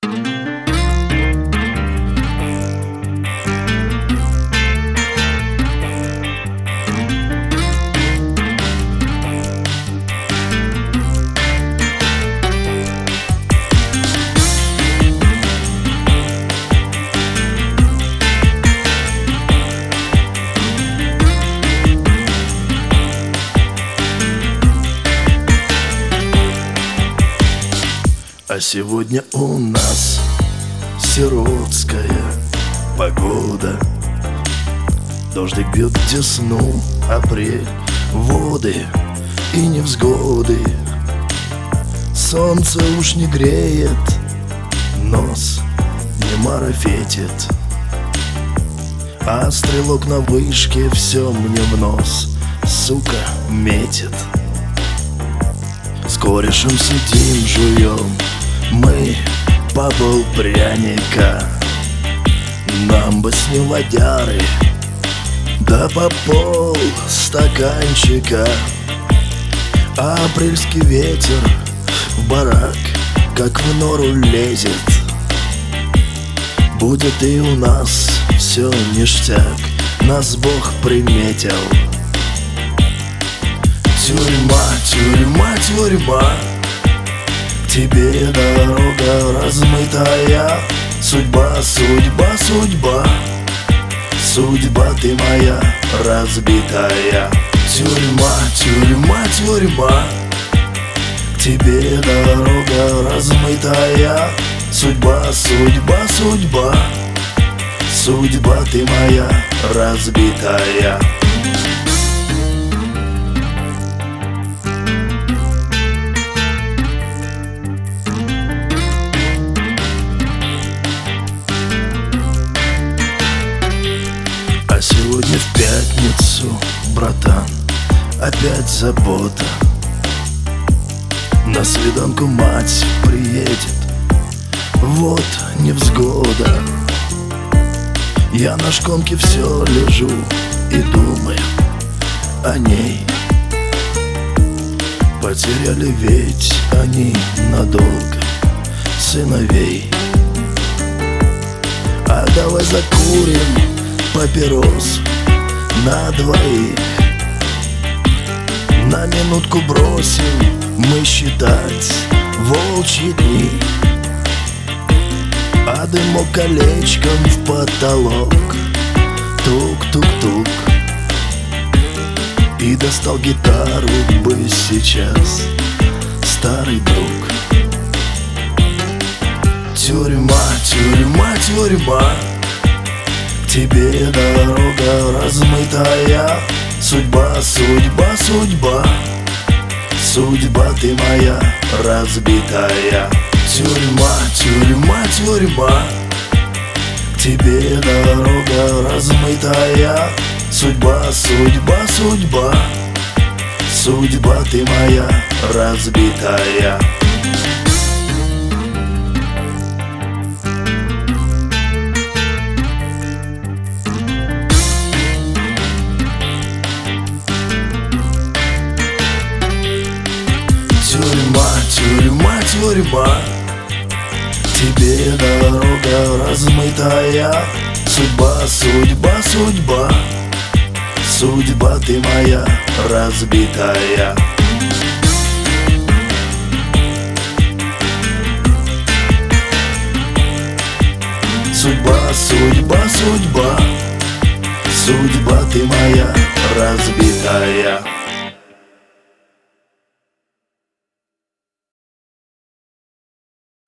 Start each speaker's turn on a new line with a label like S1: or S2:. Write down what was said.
S1: А сегодня у нас сиротская погода. Дождик бьет в десну, апрель, воды и невзгоды. Солнце уж не греет, нос не марафетит, а стрелок на вышке все мне в нос, сука, метит. С корешем сидим, жуем мы по полпряника. Нам бы с ним водяры, да по пол стаканчика. А апрельский ветер в барак, как в нору лезет. Будет и у нас все ништяк, нас Бог приметил. Тюрьма, тюрьма, тюрьма, к тебе дорога размытая. Судьба, судьба, судьба, судьба ты моя разбитая. Тюрьма, тюрьма, тюрьма, к тебе дорога размытая. Судьба, судьба, судьба, судьба ты моя разбитая. А сегодня в пятницу, братан, опять забота. На свиданку мать приедет, вот невзгода. Я на шконке все лежу и думаю о ней. Потеряли ведь они надолго сыновей. А давай закурим папирос на двоих. На минутку бросим мы считать волчьи дни, а дымок колечком в потолок. Тук-тук-тук. И достал гитару бы сейчас старый друг. Тюрьма, тюрьма, тюрьма, к тебе дорога размытая. Судьба, судьба, судьба, судьба ты моя разбитая. Тюрьма, тюрьма, тюрьма, к тебе дорога размытая. Судьба, судьба, судьба, судьба ты моя разбитая. Тюрьма, тюрьма, тюрьма, к тебе дорога размытая. Судьба, судьба, судьба, судьба ты моя разбитая. Судьба, судьба, судьба, судьба ты моя разбитая.